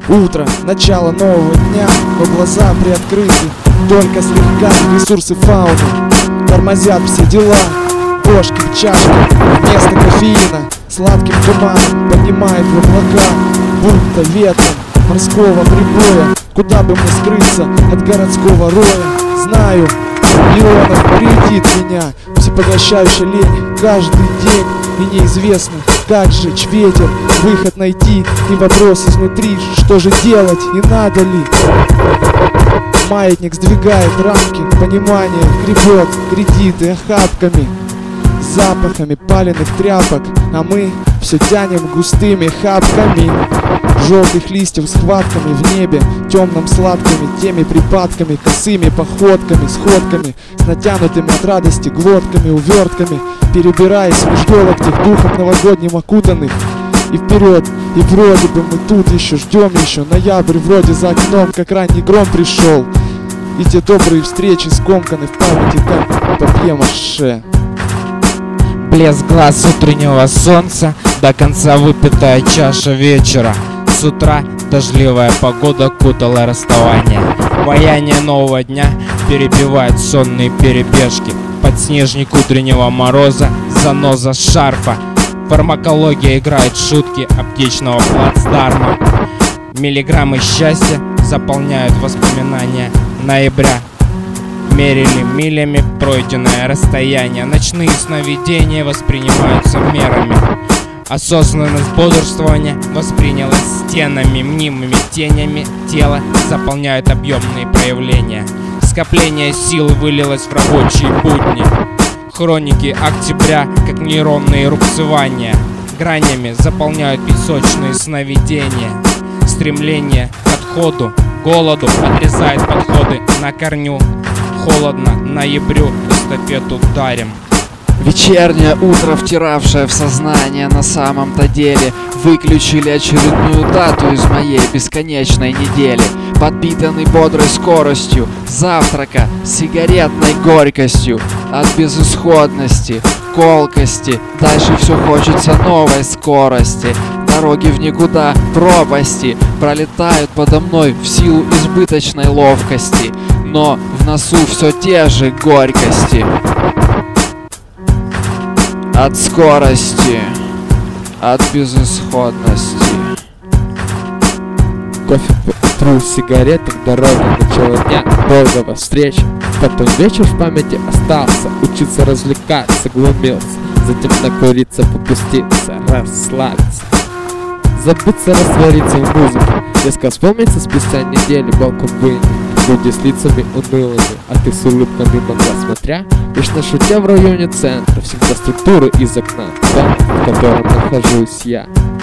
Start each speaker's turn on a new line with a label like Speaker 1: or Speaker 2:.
Speaker 1: Утро, начало нового дня, но глаза приоткрыты, только слегка ресурсы фауны тормозят все дела. Бошки в чашке, вместо кофеина сладким туманом поднимает в облака, будто ветром морского прибоя. Куда бы мне скрыться от городского роя? Знаю, миллионов приютит меня всепоглощающая лень каждый день, и неизвестно, как сжечь ветер, выход найти и вопрос изнутри, что же делать и надо ли. Маятник сдвигает рамки, понимание гребет кредиты охапками, запахами паленых тряпок, а мы все тянем густыми хапками желтых листьев, схватками в небе, темным сладкими теми припадками, косыми походками, сходками, с натянутыми от радости глотками, увертками, перебираясь меж локтях духом новогодним окутанных. И вперед, и вроде бы мы тут еще ждем еще ноябрь, вроде за окном, как ранний гром пришел, и те добрые встречи скомканы в памяти, как папье-маше.
Speaker 2: Блеск глаз утреннего солнца, до конца выпитая чаша вечера. С утра дождливая погода кутала расставание. Вояние нового дня перебивает сонные перебежки. Подснежник утреннего мороза, заноза шарфа. Фармакология играет шутки аптечного плацдарма. Миллиграммы счастья заполняют воспоминания ноября. Мерили милями пройденное расстояние. Ночные сновидения воспринимаются мерами. Осознанность бодрствования воспринялась стенами, мнимыми тенями. Тело заполняют объемные проявления. Скопление сил вылилось в рабочие будни. Хроники октября, как нейронные рубцевания, гранями заполняют песочные сновидения. Стремление к отходу, голоду отрезает подходы на корню. Холодно, ноябрю эстафету дарим.
Speaker 3: Вечернее утро, втиравшее в сознание на самом-то деле, выключили очередную дату из моей бесконечной недели. Подпитанный бодрой скоростью завтрака, сигаретной горькостью, от безысходности, колкости, дальше все хочется новой скорости. Дороги в никуда, пропасти пролетают подо мной в силу избыточной ловкости, но в носу все те же горькости. От скорости, от безысходности.
Speaker 4: Кофе по утру, сигареты в дороге, начало дня долгого встречи. Потом вечер в памяти остался, учиться развлекаться, глумился, затем накуриться, попуститься, расслабиться, забыться, раствориться в музыке. Резко вспомнится спустя недели балкон вынет, люди с лицами унылыми, а ты с улыбками могла смотря, лишь на шутя в районе центра, всегда структуры из окна дома, в котором нахожусь я.